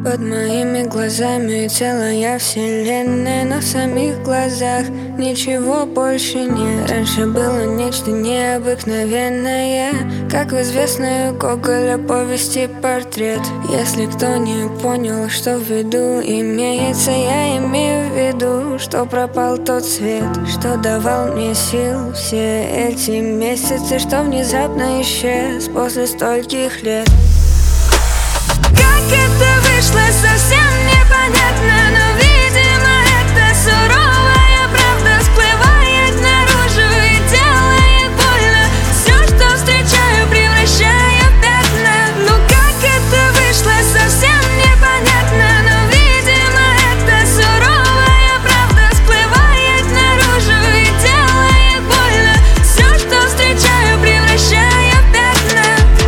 Под моими глазами целая вселенная, но в самих глазах ничего больше нет. Раньше было нечто необыкновенное, как в известной у Гоголя повести портрет. Если кто не понял, что в виду имеется, я имею в виду, что пропал тот свет, что давал мне сил все эти месяцы, что внезапно исчез после стольких лет. Как это вышло, совсем непонятно, но, видимо, это суровая правда всплывает наружу и делает больно. Все, что встречаю, превращаю в пятна. Ну как это вышло, совсем непонятно, но, видимо, это суровая правда всплывает наружу и делает больно. Все, что встречаю, превращаю в пятна.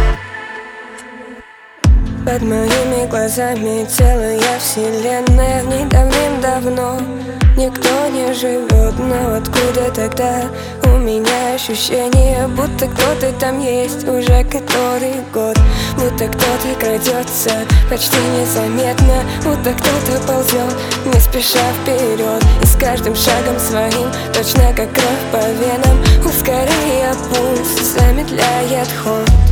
Под моими глазами целая вселенная, в ней давным-давно никто не живет. Но откуда тогда у меня ощущение, будто кто-то там есть уже который год, будто кто-то крадется почти незаметно, будто кто-то ползет не спеша вперед, и с каждым шагом своим, точно как кровь по венам, ускоряя пульс, замедляет ход.